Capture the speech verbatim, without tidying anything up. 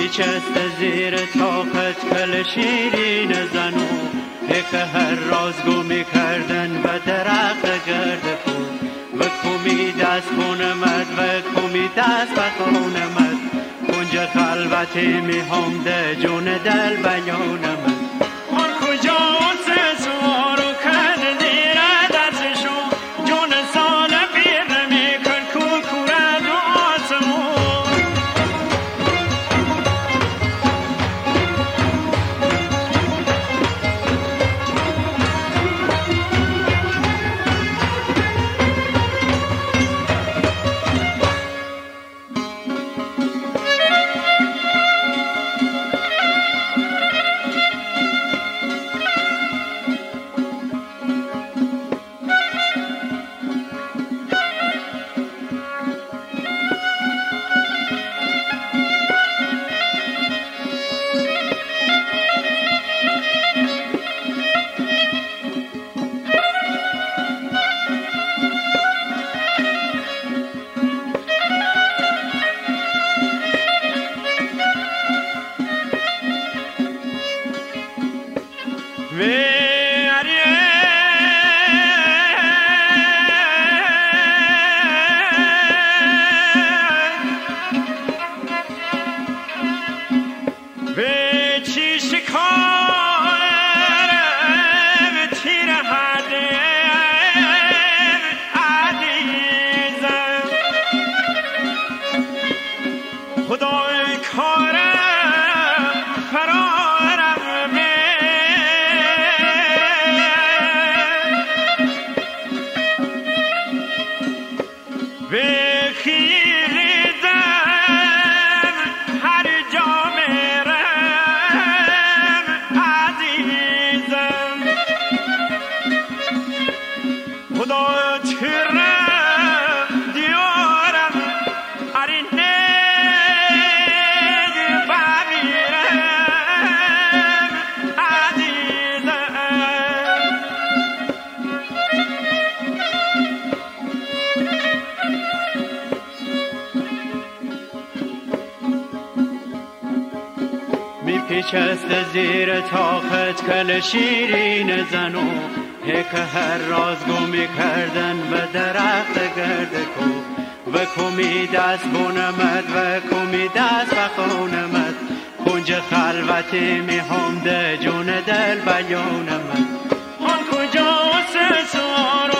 پیچست زیر طاقت کل شیرین زنو که هر راز گو میکردن و درخت گرد بود و کمی دست بونمد و کمی دست بخونمد کنج خلوتی میهم ده جون دل بیانمد آن کجا سه سوارو کن زیر دستشو جون سال بیر میکن کوکورد و آسمون پیچست زیر طاقت کل شیرین زنو که هر راز گو میکردن و درخت گرد کو و کمی دست بونمد و کمی دست بخونمد کنج خلوتی میهم ده جون دل بیانمد آن کجا سه سوارو